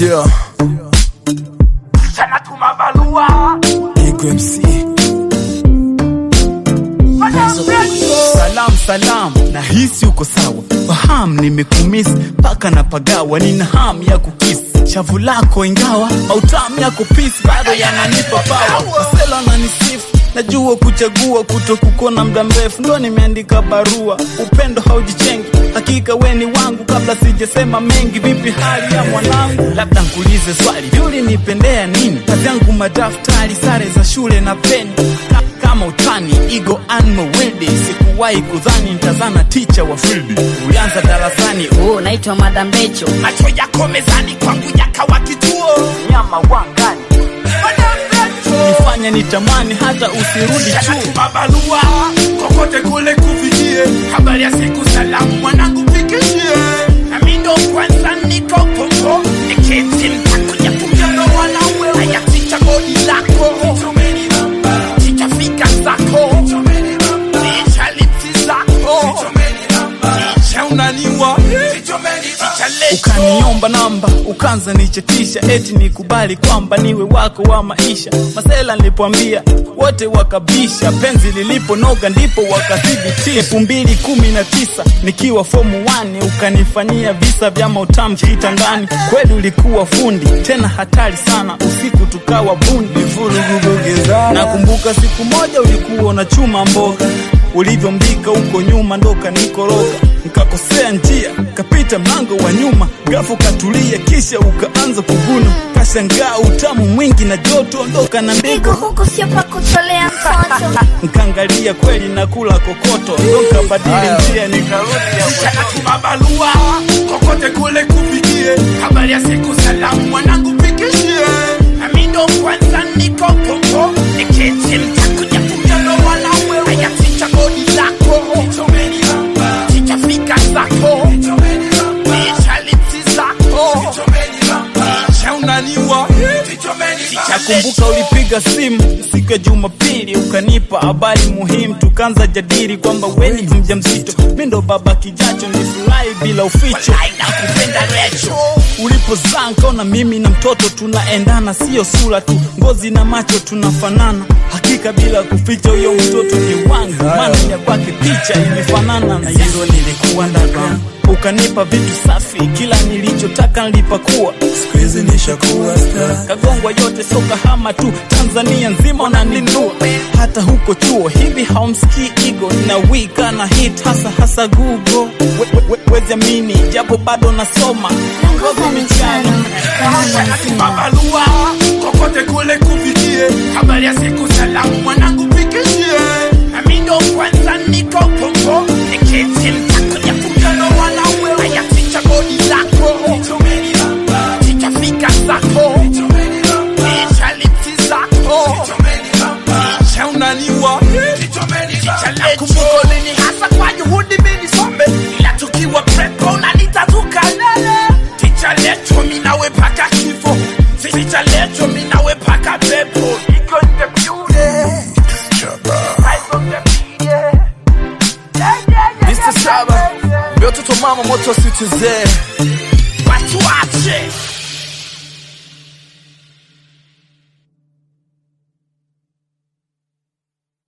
Yeah. Sana tumabalua Ego MC. Salam, na hisi uko sawa. Fahamu nimekumisi paka na pagawa. Nina hamu ya kukisi shavu lako ingawa mautamu yako peace bado yananipa power. Masela na nisifu najua kuchagua kutokukona muda mrefu ndo nimeandika barua. Upendo haujichengi hakika weni wangu kabla sijasema mengi. Vipi hali ya mwanangu? Labda nkuulize swali, yuli nipendea nini? Kazi yangu madaftari, sare za shule na peni. Kama utani, ego anmo wede. Sikuwahi kudhani nitazana teacher wa field. Ulianza darasani, naitwa Madam Becho. Macho yako mezani kwangu yakawa kituo. Nyama wangani Madam Becho nifanya nitamani hata usirudi chuo. Tumabalua kokote kule kufikie. Habari ya siku salamu mwanangu pikishie. Na mindo kwanza niko popo. Niketi mtakuja kumjano wanawe. Haya ticha bodi lako. Ticha fika zako. Ticha lipsi zako. Ticha unaniwa. Ukaniomba namba, ukanza nichetisha. Eti nikubali kwamba niwe wako wa maisha. Masela nilipoambia, wote wakabisha. Penzi liliponoga ndipo wakathibitisha. 2019, nikiwa form 1. Ukanifanyia visa vya mautamu kitandani. Kweli ulikuwa fundi, tena hatari sana. Usiku tukawa bundi, nakumbuka siku moja ulikuwa unachuma mboga. Ulivyombika huko nyuma ndo kanikoroga. Nikakosea njia, kapita mlango wa nyuma. Gafu katulia kisha ukaanza kuvuna. Kashangaa utamu mwingi na joto ondoka na ndego. Huku sio pa kutolea mtoto. Nikaangalia kweli nakula kokoto. Ndo kabadili njia nikarudi. Sana tumabalua kokote kule kufikie. Habari ya siku salamu mwanangu pikishie. Na mindo kwanza niko popo. Niketi mtakuja kumjano wanawe. Haya ticha bodi lako. Ticha fika zako. Ticha lipsi zako. Ticha unaniwa. Nakumbuka ulipiga simu siku ya Jumapili. Ukanipa habari muhimu. Tukanza jadili kwamba weni mjamzito. Mimi ndo baba kijacho, nilifurahi bila uficho. Nakupenda Recho. Ulipozaa nikaona mimi na mtoto tunaendana. Sio sura tu, ngozi na macho tunafanana. Hakika bila kuficha huyo mtoto ni wangu. Maana ya kwake picha imefanana na hilo nilikuwa ndani. Ukanipa vitu safi, kila nilichotaka nilipakuwa. Squeeze nishakuwa star. Kagongwa yote soka hama tu, Tanzania nzima unanindua. Hata huko chuo hivi haumsikii ego. Na wika na hit hasa Google. Wezi amini japo bado nasoma. Ngoza michano Sana tumabalua kokote kule kufikie. Habari ya siku salamu mwanangu pikishie. Na mindo kwanza niko popo. Niketi mtakuja kumjano wanawe. Haya ticha bodi lako. Ticha fika zako. Ticha lipsi zako. Ticha unaniwa. Nakumbuka lini hasa kwa juhudi mimi some. Ila tukiwa prepo unanita tukalele. Ticha lecho minawe paka kifo. Ticha lecho minawe paka pepo. Iko in the beauty. Eyes on the beauty. Mr. Saba, mbe watoto mama moto situzee. Watu